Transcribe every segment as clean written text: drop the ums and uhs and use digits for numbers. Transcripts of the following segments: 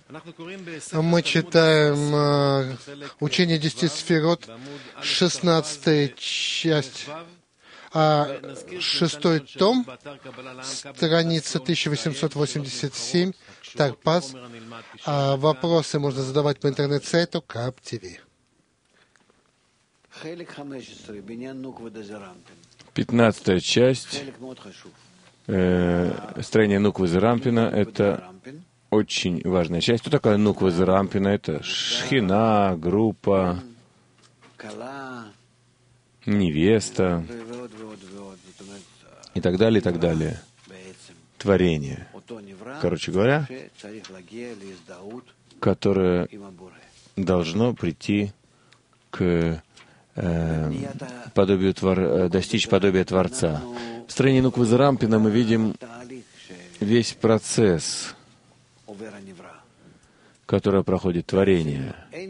Мы читаем учение 10 сферот, 16 часть, 6 том, страница 1887, Тарпаз. Вопросы можно задавать по интернет-сайту Кап ТВ. 15-я часть, строение Нуквы Зарампина, это очень важная часть. Что такое Нуква Зарампина? Это шхина, группа, невеста и так далее, и так далее. Творение. Короче говоря, которое должно прийти к достичь подобия Творца. В строении Нуквы Зарампина мы видим весь процесс, который проходит творение.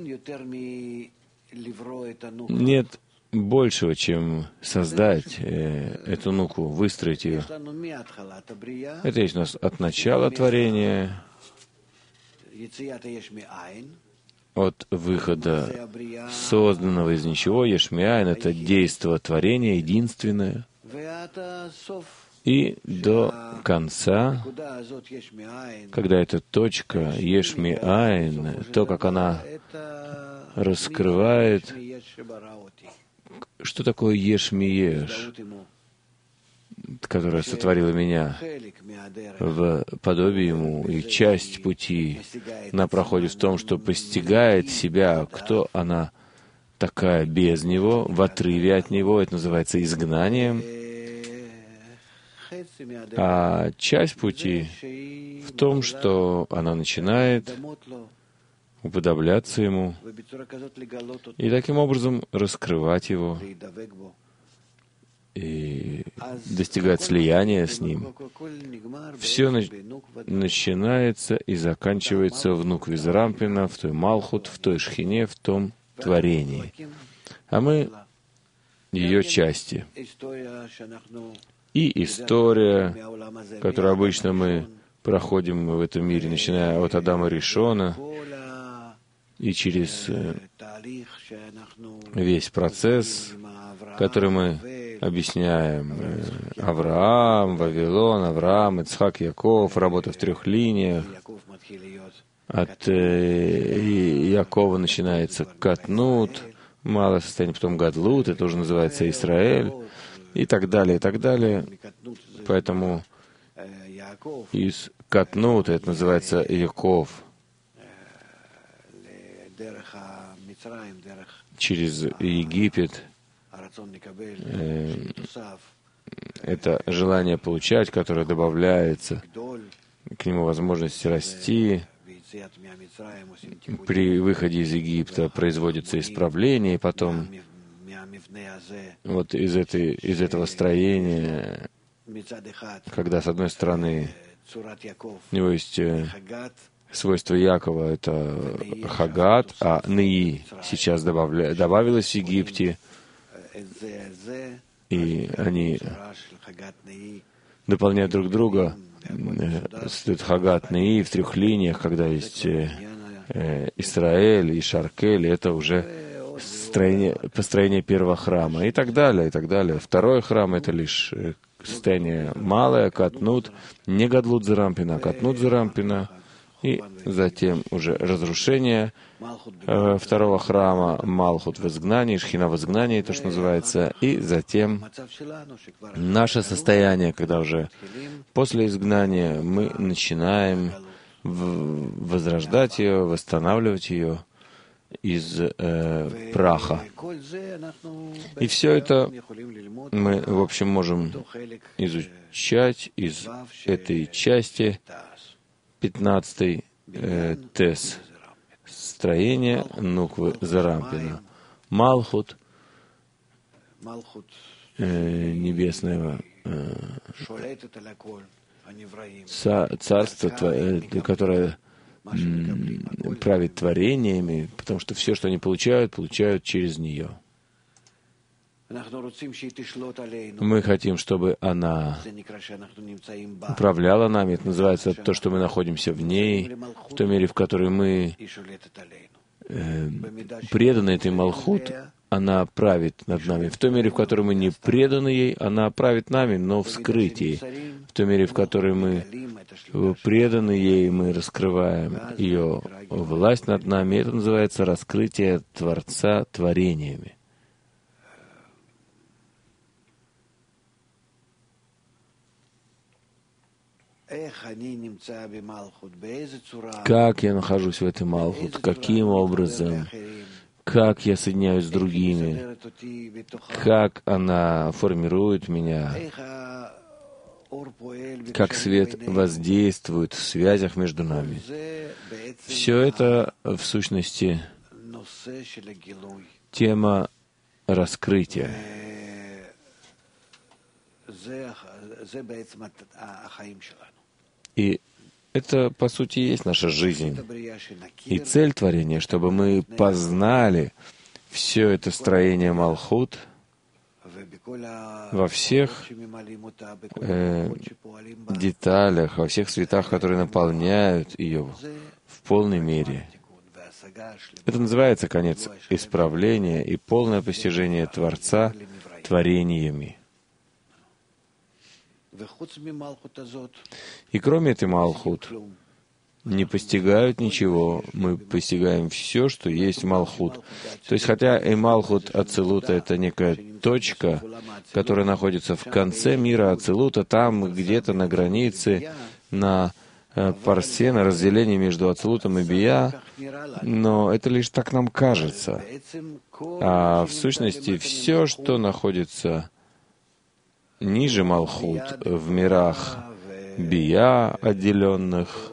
Нет большего, чем создать эту нукву, выстроить ее. Это есть у нас от начала творения, от выхода созданного из ничего, Ешмиайн — это действо творения, единственное, и до конца, когда эта точка Ешмиайн, то, как она раскрывает, что такое Еш-ми-еш, которая сотворила меня в подобии Ему, и часть пути она проходит в том, что постигает себя, кто она такая без Него, в отрыве от Него, это называется изгнанием. А часть пути в том, что она начинает уподобляться Ему и таким образом раскрывать Его и достигать слияния с Ним. Все начинается и заканчивается в Нукве Зарампина, в той Малхут, в той Шхине, в том творении. А мы ее части. И история, которую обычно мы проходим в этом мире, начиная от Адама Ришона, и через весь процесс, который мы объясняем. Авраам, Вавилон, Авраам, Ицхак, Яков, работа в 3 линиях. От Якова начинается Катнут, малое состояние, потом Гадлут, это уже называется Израиль, и так далее, и так далее. Поэтому из Катнут, это называется Яков, через Египет, это желание получать, которое добавляется к нему возможность расти. При выходе из Египта производится исправление, и потом вот из этого строения, когда с одной стороны у него есть свойство Якова, это Хагат, а Неи сейчас добавилось в Египте, и они дополняют друг друга. Стоит Хагат Неи в 3 линиях, когда есть Исраэль и Шаркель, это уже построение первого храма, и так далее, и так далее. Второй храм — это лишь состояние малое, Катнут, не Гадлут Зарампина, а Катнут Зарампина, и затем уже разрушение второго храма, Малхут в изгнании, Шхина в изгнании, то, что называется, и затем наше состояние, когда уже после изгнания мы начинаем возрождать ее, восстанавливать ее из праха. И все это мы, в общем, можем изучать из этой части 15-й тез строения Нуквы Зарампина. Малхут, небесного царство, которое правит творениями, потому что все, что они получают через нее. Мы хотим, чтобы она управляла нами. Это называется то, что мы находимся в ней, в той мере, в которой мы преданы этой Малхут, она правит над нами. В той мере, в которой мы не преданы ей, она правит нами, но в скрытии. В той мере, в которой мы преданы ей, мы раскрываем ее власть над нами. Это называется раскрытие Творца творениями. Как я нахожусь в этой Малхут? Каким образом? Как я соединяюсь с другими? Как она формирует меня? Как свет воздействует в связях между нами? Все это, в сущности, тема раскрытия. И это, по сути, и есть наша жизнь. И цель творения, чтобы мы познали все это строение Малхут во всех деталях, во всех цветах, которые наполняют ее в полной мере. Это называется конец исправления и полное постижение Творца творениями. И кроме этой Малхут не постигают ничего. Мы постигаем все, что есть Малхут. То есть, хотя и Малхут Ацилута — это некая точка, которая находится в конце мира Ацилута, там где-то на границе, на парсе, на разделении между Ацилутом и Бия, но это лишь так нам кажется. А в сущности, все, что находится ниже Малхут, в мирах Бия отделенных,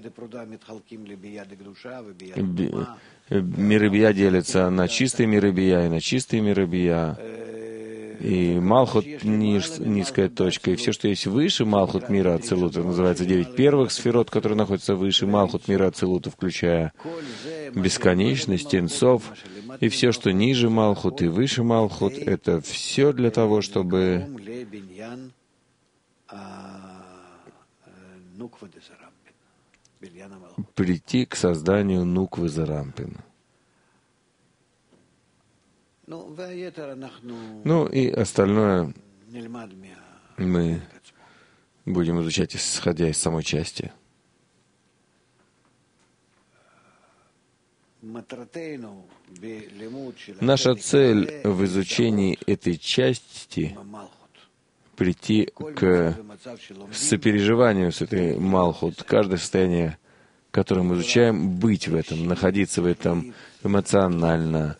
миры Бия делятся на чистые миры Бия и на чистые миры Бия. И Малхут — низкая точка. И все, что есть выше Малхут мира Ацилута, называется 9 первых сферот, которые находятся выше Малхут мира Ацилута, включая бесконечность, Энсов. И все, что ниже Малхут и выше Малхут, это все для того, чтобы прийти к созданию Нуквы Зарампина. Ну и остальное мы будем изучать, исходя из самой части. Наша цель в изучении этой части — прийти к сопереживанию с этой Малхут, каждое состояние, которое мы изучаем, быть в этом, находиться в этом эмоционально,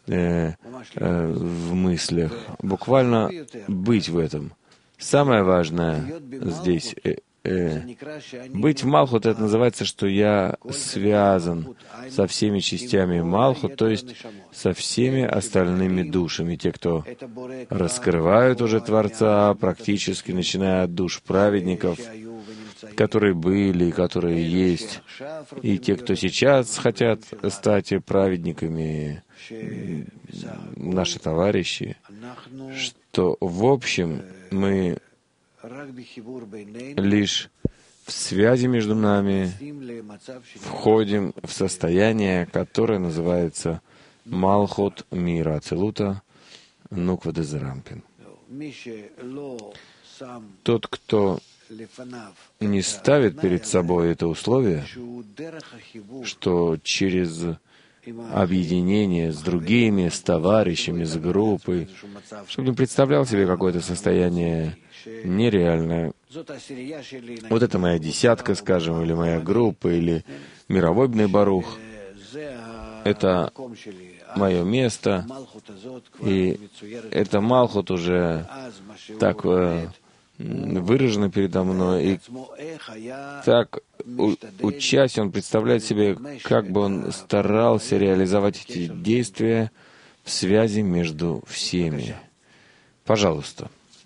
в мыслях, буквально быть в этом. Самое важное здесь быть в Малхут — это называется, что я связан со всеми частями Малхут, то есть со всеми остальными душами. Те, кто раскрывают уже Творца, практически начиная от душ праведников, которые были и которые есть, и те, кто сейчас хотят стать праведниками, наши товарищи, что, в общем, мы лишь в связи между нами входим в состояние, которое называется Малхут мира Ацилута, Нуква де Зарампин. Тот, кто не ставит перед собой это условие, что через объединение с другими, с товарищами, с группой, чтобы не представлял себе какое-то состояние нереальное. Вот это моя десятка, скажем, или моя группа, или мировой Бней Барух. Это мое место, и это Малхут уже так выражено передо мной, и так, учась, он представляет себе, как бы он старался реализовать эти действия в связи между всеми. Пожалуйста.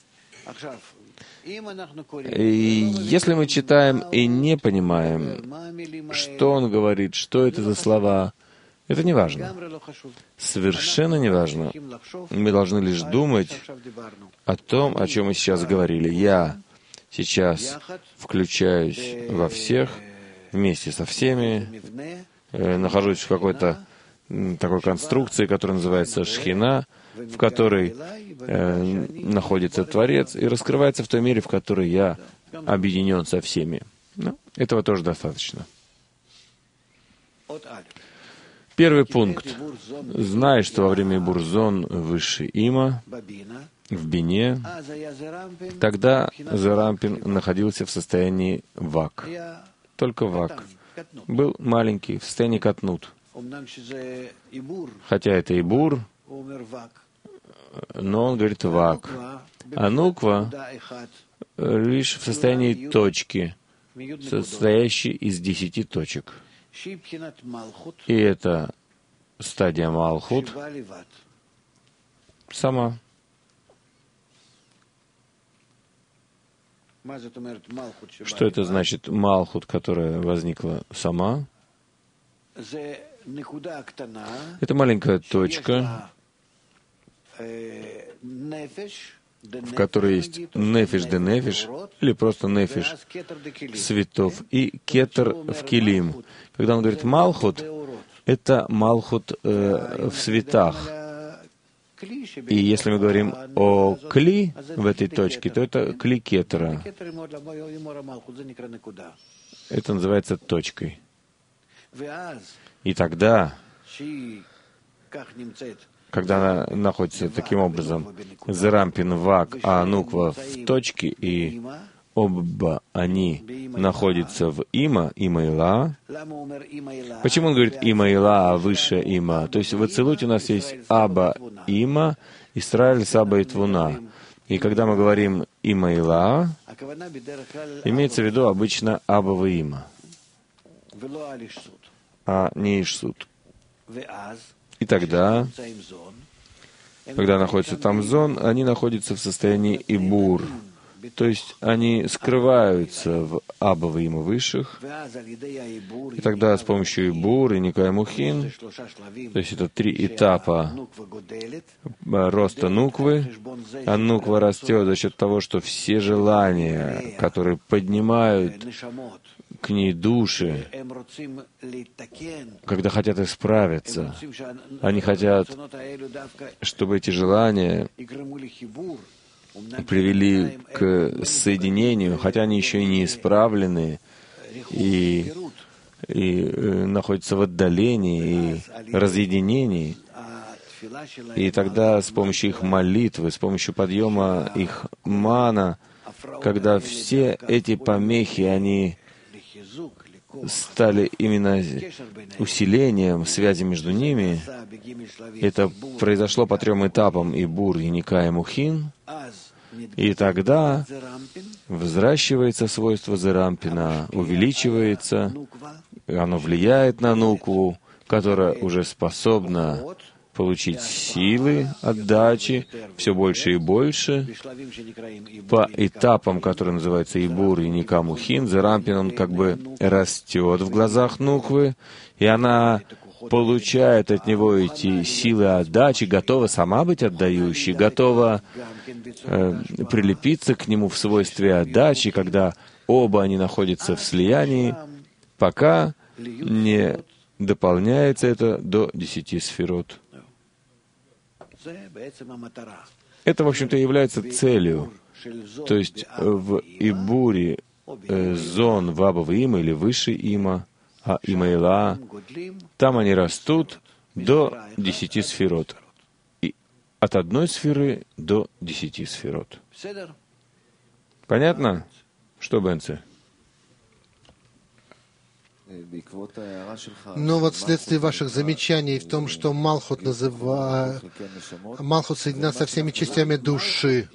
И если мы читаем и не понимаем, что он говорит, что это за слова, Это не важно. Совершенно не важно. Мы должны лишь думать о том, о чем мы сейчас говорили. Я сейчас включаюсь во всех, вместе со всеми, нахожусь в какой-то такой конструкции, которая называется Шхина, в которой находится Творец и раскрывается в той мере, в которой я объединен со всеми. Но этого тоже достаточно. Первый пункт. Знай, что во время Бурзон выше Има, в Бине, тогда Зерампин находился в состоянии Вак. Только Вак. Был маленький, в состоянии Катнут. Хотя это Ибур, но он говорит Вак. А Нуква лишь в состоянии точки, состоящей из 10 точек. И это стадия Малхут сама. Что это значит Малхут, которая возникла сама? Это маленькая точка, в которой есть нефиш де нефиш, или просто нефиш светов, и кетер в килим. Когда он говорит Малхут, это Малхут в светах. И если мы говорим о кли в этой точке, то это кли кетера. Это называется точкой. И тогда, когда она находится таким образом, Зерампин, Вак, а Нуква в точке, и оба они находятся в Има, Има-Ила. Почему он говорит Има-Ила, а выше Има? То есть в Ацилуте у нас есть Аба Има, Исраиль, Саба и Твуна. И когда мы говорим Има-Ила, имеется в виду обычно Абава Има, а не Ишсут. И тогда, когда находится там зон, они находятся в состоянии Ибур. То есть они скрываются в Абава Има высших. И тогда с помощью Ибур и Никай Мухин, то есть это 3 этапа роста Нуквы, а Нуква растет за счет того, что все желания, которые поднимают к ней души, когда хотят исправиться, они хотят, чтобы эти желания привели к соединению, хотя они еще и не исправлены, и находятся в отдалении, и разъединении. И тогда с помощью их молитвы, с помощью подъема их мана, когда все эти помехи, они стали именно усилением связи между ними, это произошло по 3 этапам Ибур, Яника и Мухин, и тогда взращивается свойство Зерампина, увеличивается, оно влияет на Нукву, которая уже способна получить силы отдачи все больше и больше. По этапам, которые называются Ибур и Ника Мухин, Зерампин, он как бы растет в глазах Нуквы, и она получает от него эти силы отдачи, готова сама быть отдающей, готова прилепиться к нему в свойстве отдачи, когда оба они находятся в слиянии, пока не дополняется это до 10 сферот. Это, в общем-то, является целью. То есть в Ибуре зон в Абава Има или выше Има, а Има-Ила, там они растут до 10 сферот. И от 1 сферы до 10 сферот. Понятно? Что, Бенце? Но вот вследствие ваших замечаний в том, что Малхут соединена со всеми частями души.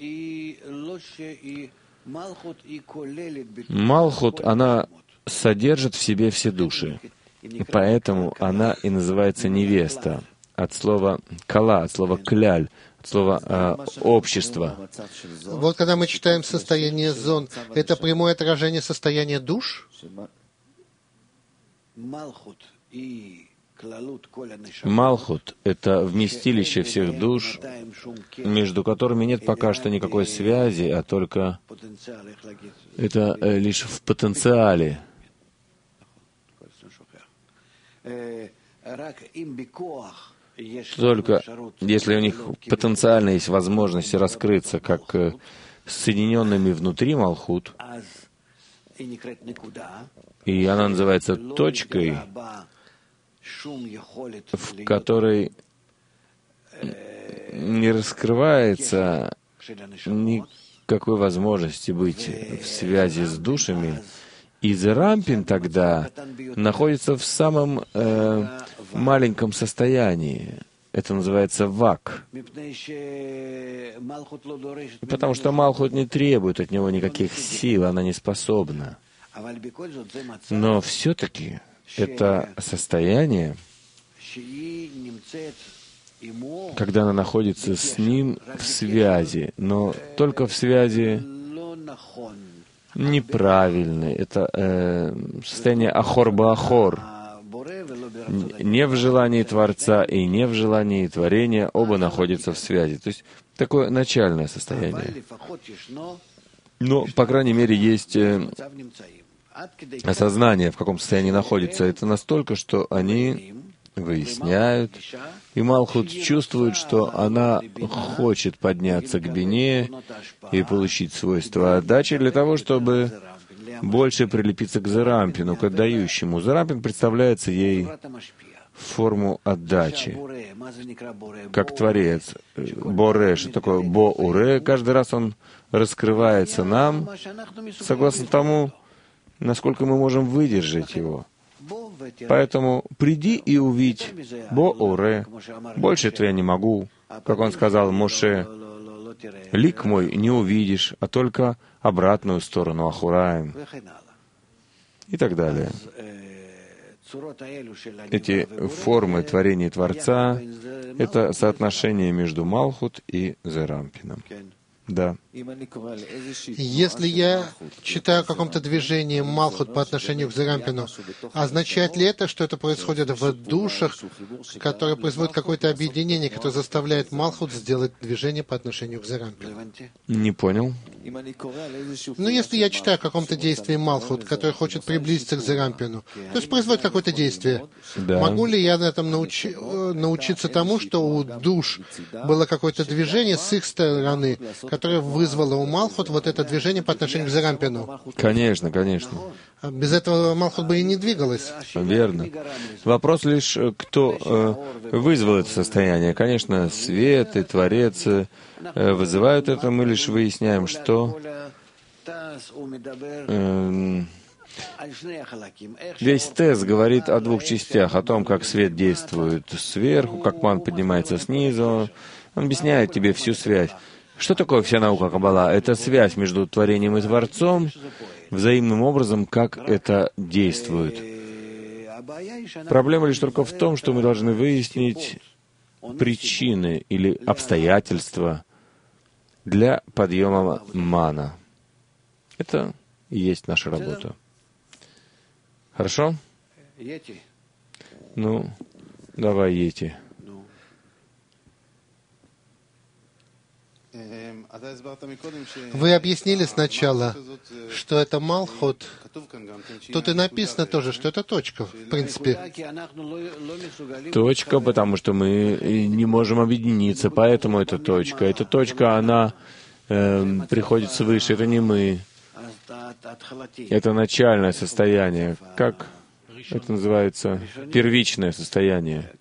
Малхут, она содержит в себе все души. И поэтому она и называется невеста. От слова кала, от слова кляль, от слова общество. Вот когда мы читаем состояние зон, это прямое отражение состояния душ? Малхут — это вместилище всех душ, между которыми нет пока что никакой связи, а только это лишь в потенциале. Только если у них потенциально есть возможность раскрыться как соединенными внутри Малхут, и она называется точкой, в которой не раскрывается никакой возможности быть в связи с душами, и Зерампин тогда находится в самом маленьком состоянии. Это называется вак. Потому что Малхут не требует от него никаких сил, она не способна. Но все-таки это состояние, когда она находится с ним в связи, но только в связи неправильной. Это состояние ахор-ба-ахор. Не в желании Творца и не в желании творения оба находятся в связи. То есть такое начальное состояние. Но, по крайней мере, есть осознание, в каком состоянии находится. Это настолько, что они выясняют, и Малхут чувствует, что она хочет подняться к Бине и получить свойства отдачи для того, чтобы больше прилепиться к Зерампину, к отдающему. Зерампин представляется ей форму отдачи, как Творец. Боре, что такое Бо-Уре, каждый раз он раскрывается нам, согласно тому, насколько мы можем выдержать его. Поэтому приди и увидь Бо-Уре. Больше этого я не могу. Как он сказал Моше, лик мой не увидишь, а только обратную сторону Ахураем. И так далее. Эти формы творения Творца — это соотношение между Малхут и Зерампином. Да. Если я читаю о каком-то движении Малхут по отношению к Зерампину, означает ли это, что это происходит в душах, которые производят какое-то объединение, которое заставляет Малхут сделать движение по отношению к Зерампину? Не понял. Но если я читаю о каком-то действии Малхут, который хочет приблизиться к Зерампину, то есть производит какое-то действие, могу ли я на этом научиться тому, что у душ было какое-то движение с их стороны, которое вызвало у Малхут вот это движение по отношению к Зерампину? Конечно, конечно. Без этого Малхут бы и не двигалась. Верно. Вопрос лишь, кто вызвал это состояние. Конечно, свет и Творец вызывают это, мы лишь выясняем, что весь тез говорит о двух частях, о том, как свет действует сверху, как ман поднимается снизу. Он объясняет тебе всю связь. Что такое вся наука Каббала? Это связь между творением и Творцом, взаимным образом, как это действует. Проблема лишь только в том, что мы должны выяснить причины или обстоятельства для подъема мана. Это и есть наша работа. Хорошо? Ну, давай, Йети. Вы объяснили сначала, что это Малхут. Тут и написано тоже, что это точка, в принципе. Точка, потому что мы не можем объединиться, поэтому это точка. Эта точка, она приходит свыше, это не мы. Это начальное состояние. Как это называется? Первичное состояние.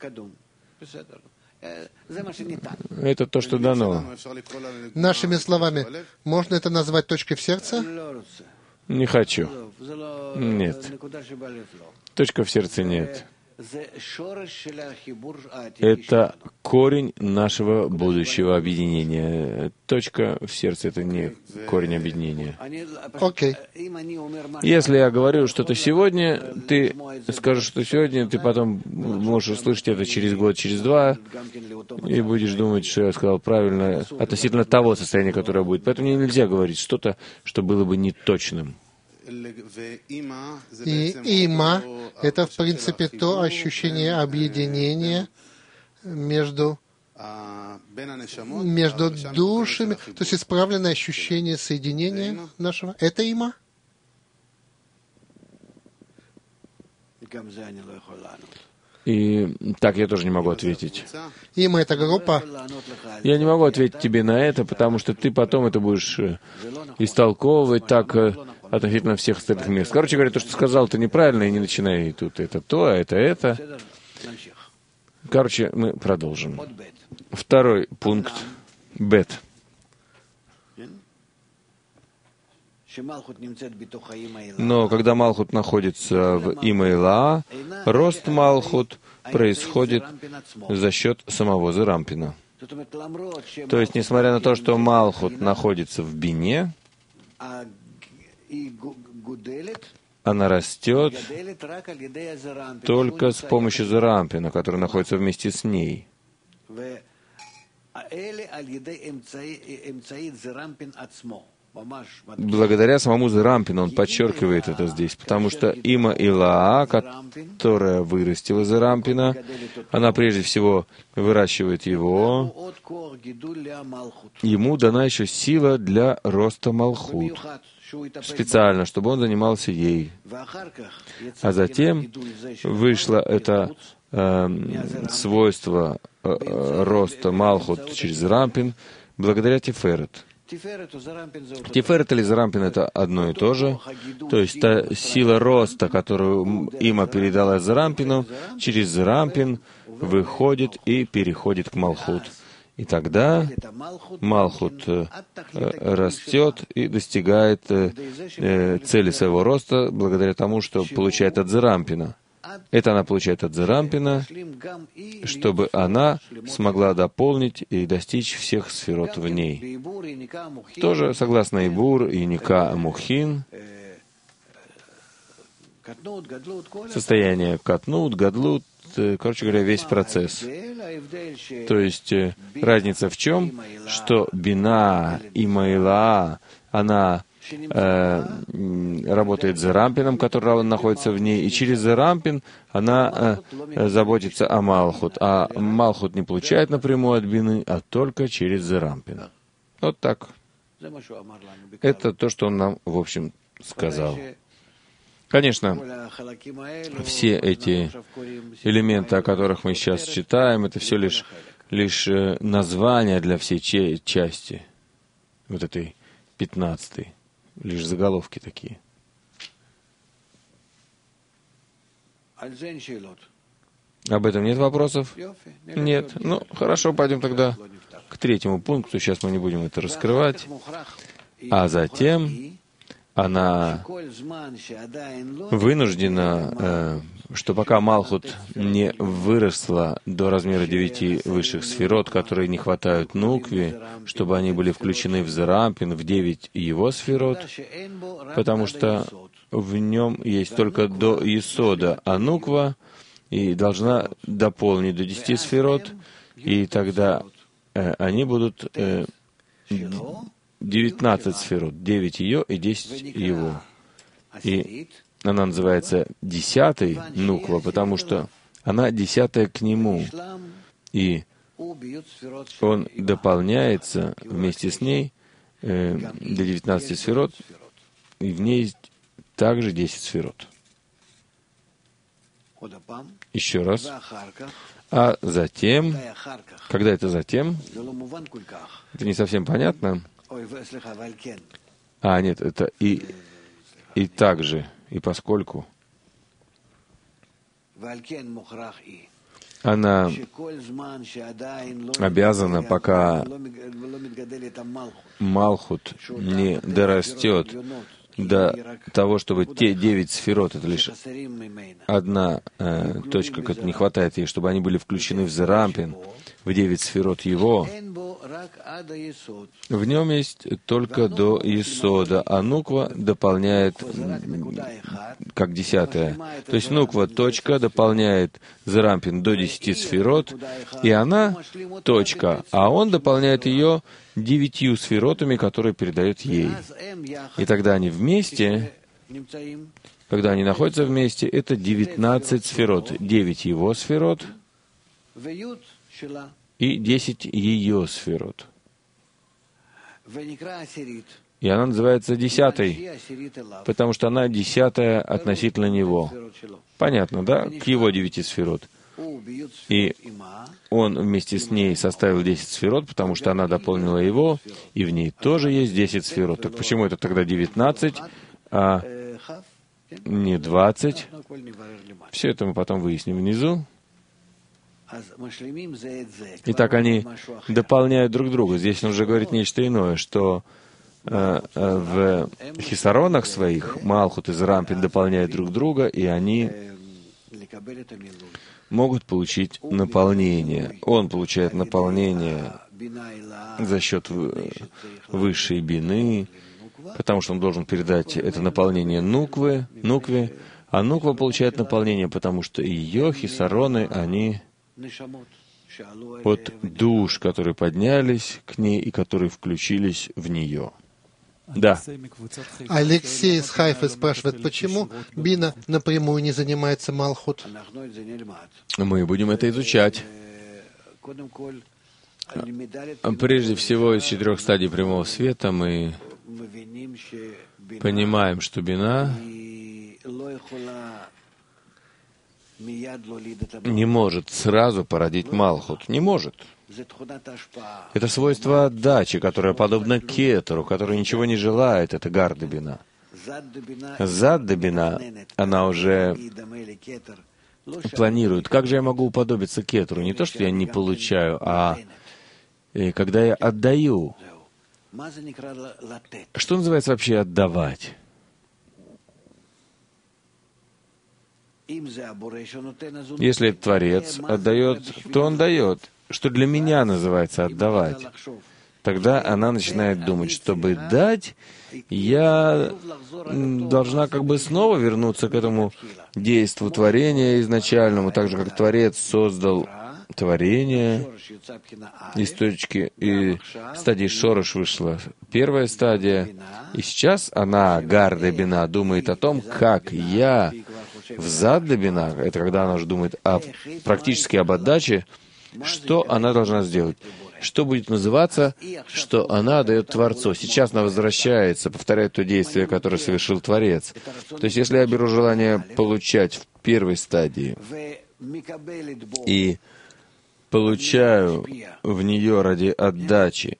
Это то, что дано. Нашими словами, можно это назвать точкой в сердце? Не хочу. Нет. Точка в сердце нет. Это корень нашего будущего объединения. Точка в сердце — это не корень объединения. Окей. Если я говорю что-то сегодня, ты скажешь, что сегодня, ты потом можешь услышать это через год, через два, и будешь думать, что я сказал правильно относительно того состояния, которое будет. Поэтому мне нельзя говорить что-то, что было бы неточным. И има — это, в принципе, то ощущение объединения между душами, то есть исправленное ощущение соединения нашего. Это има? И так я тоже не могу ответить. Има — это группа. Я не могу ответить тебе на это, потому что ты потом это будешь истолковывать так относительно всех остальных мест. Короче говоря, то, что сказал, ты неправильно, и не начинай тут это то, а это. Короче, мы продолжим. Второй пункт. Бет. Но когда Малхут находится в Има-Ила, рост Малхут происходит за счет самого Зерампина. То есть, несмотря на то, что Малхут находится в Бине, она растет только с помощью Зерампина, который находится вместе с ней. Благодаря самому Зерампину, он подчеркивает это здесь, потому что Има-Ила, которая вырастила Зерампина, она прежде всего выращивает его, ему дана еще сила для роста Малхут, специально, чтобы он занимался ей. А затем вышло это свойство роста Малхут через Зерампин благодаря Тиферет. Тиферет или Зерампин — это одно и то же. То есть та сила роста, которую Има передала Зерампину, через Зерампин выходит и переходит к Малхут. И тогда Малхут растет и достигает цели своего роста благодаря тому, что получает от Зерампина. Это она получает от Зерампина, чтобы она смогла дополнить и достичь всех сферот в ней. Тоже, согласно Ибур и Ника Мухин, состояние Катнут, Гадлут, короче говоря, весь процесс. То есть разница в чем? Что Бина и Маила, она работает с Зерампином, который находится в ней, и через Зерампин она заботится о Малхут. А Малхут не получает напрямую от Бины, а только через Зерампин. Вот так. Это то, что он нам, в общем, сказал. Конечно, все эти элементы, о которых мы сейчас читаем, это все лишь названия для всей части, вот этой 15-й. Лишь заголовки такие. Об этом нет вопросов? Нет. Ну, хорошо, пойдем тогда к третьему пункту. Сейчас мы не будем это раскрывать. А затем она вынуждена, что пока Малхут не выросла до размера 9 высших сферот, которые не хватают Нукве, чтобы они были включены в Зерампин, в 9 его сферот, потому что в нем есть только до Есода, а Нуква и должна дополнить до 10 сферот, и тогда они будут 19 сферот, 9 ее и 10 его. И она называется 10-й Нуква, потому что она 10-я к нему. И он дополняется вместе с ней до 19 сферот, и в ней есть также 10 сферот. Еще раз. А затем, когда это затем, это не совсем понятно. А, нет, это и также, и поскольку она обязана, пока Малхут не дорастет до того, чтобы те 9 сферот, это лишь одна точка, которая не хватает ей, чтобы они были включены в Зерампин, в 9 сферот его, в нем есть только до Есода, а Нуква дополняет как 10-я. То есть Нуква точка дополняет Зерампин до 10 сферот, и она точка, а он дополняет ее 9 сферотами, которые передает ей. И тогда они вместе когда они находятся вместе, это 19 сферот. 9 его сферот и 10 ее сферот. И она называется 10-й, потому что она 10-я относительно него. Понятно, да? К его 9 сферот. И он вместе с ней составил 10 сферот, потому что она дополнила его, и в ней тоже есть 10 сферот. Так почему это тогда 19, а не 20? Все это мы потом выясним внизу. Итак, они дополняют друг друга. Здесь он уже говорит нечто иное, что в хисаронах своих Малхут и Зерампин дополняют друг друга, и они могут получить наполнение. Он получает наполнение за счет высшей бины, потому что он должен передать это наполнение нукве, а нуква получает наполнение, потому что ее хисароны, они от душ, которые поднялись к ней и которые включились в нее. Да. Алексей из Хайфы спрашивает, почему Бина напрямую не занимается Малхут? Мы будем это изучать. Прежде всего, из 4 стадий прямого света мы понимаем, что Бина не может сразу породить Малхут. Не может. Это свойство отдачи, которое подобно кетеру, который ничего не желает, это гарда бина. Задда бина, она уже планирует, как же я могу уподобиться кетеру. Не то, что я не получаю, а когда я отдаю. Что называется вообще отдавать? Если Творец отдает, то он дает. Что для меня называется отдавать? Тогда она начинает думать, чтобы дать, я должна как бы снова вернуться к этому действу творения изначальному, так же, как Творец создал творение, из точки и стадии Шорош вышла первая стадия, и сейчас она, гарда бина, думает о том, как я в задда бина, это когда она уже думает практически об отдаче, что она должна сделать? Что будет называться, что она дает Творцу? Сейчас она возвращается, повторяет то действие, которое совершил Творец. То есть, если я беру желание получать в первой стадии и получаю в нее ради отдачи,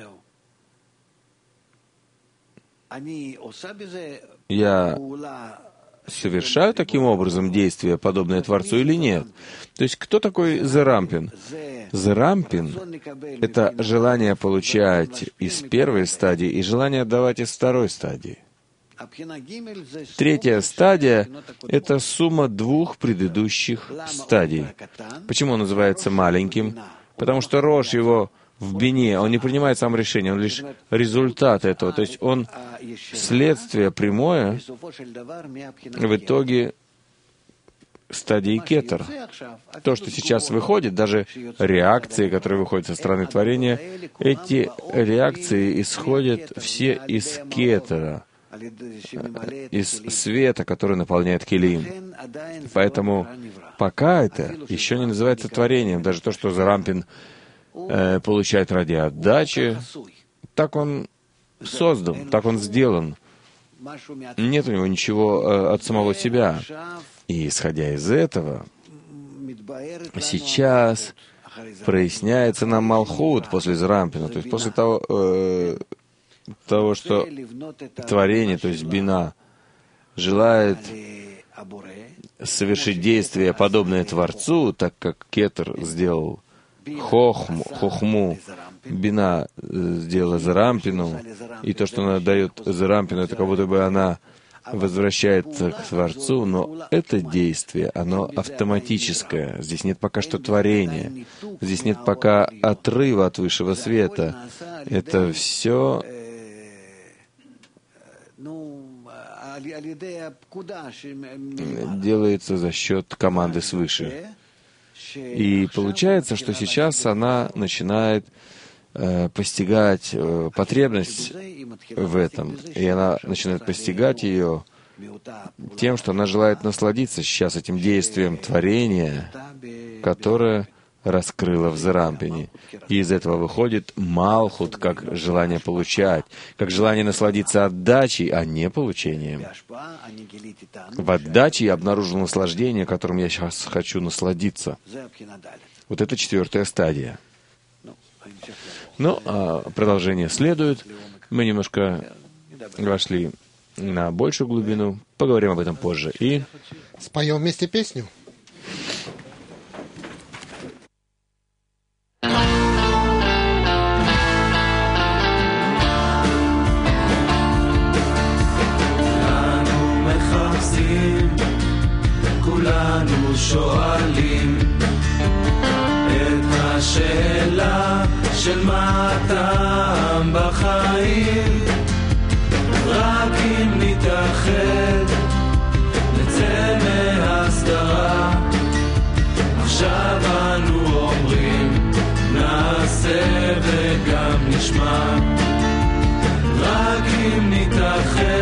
я совершаю таким образом действие, подобное Творцу, или нет? То есть, кто такой Зерампин? Зерампин — это желание получать из первой стадии и желание отдавать из второй стадии. Третья стадия — это сумма 2 предыдущих стадий. Почему он называется маленьким? Потому что Рош его в бине, он не принимает сам решение, он лишь результат этого. То есть он следствие прямое в итоге стадии кетер. То, что сейчас выходит, даже реакции, которые выходят со стороны творения, эти реакции исходят все из кетера, из света, который наполняет келим. Поэтому пока это еще не называется творением. Даже то, что Зерампин получает ради отдачи, так он создан, так он сделан. Нет у него ничего от самого себя. И, исходя из этого, сейчас проясняется нам Малхут после Зерампина, то есть после того, что творение, то есть Бина, желает совершить действие, подобное Творцу, так как Кетер сделал Хохму, Бина сделала Зерампину, и то, что она дает Зерампину, это как будто бы она возвращается к Творцу, но это действие, оно автоматическое. Здесь нет пока что творения, здесь нет пока отрыва от высшего света. Это все делается за счет команды свыше. И получается, что сейчас она начинает постигать потребность в этом, и она начинает постигать ее тем, что она желает насладиться сейчас этим действием творения, которое раскрыла в Зарампине. И из этого выходит Малхут как желание получать, как желание насладиться отдачей, а не получением. В отдаче я обнаружил наслаждение, которым я сейчас хочу насладиться. Вот это 4-я стадия. Но продолжение следует. Мы немножко вошли на большую глубину. Поговорим об этом позже. И споем вместе песню. כולנו שואלים את השאלה של מה הטעם בחיים, רק אם נתאחד נצא מהסתרה. עכשיו אנו אומרים נעשה וגם נשמע, רק אם נתאחד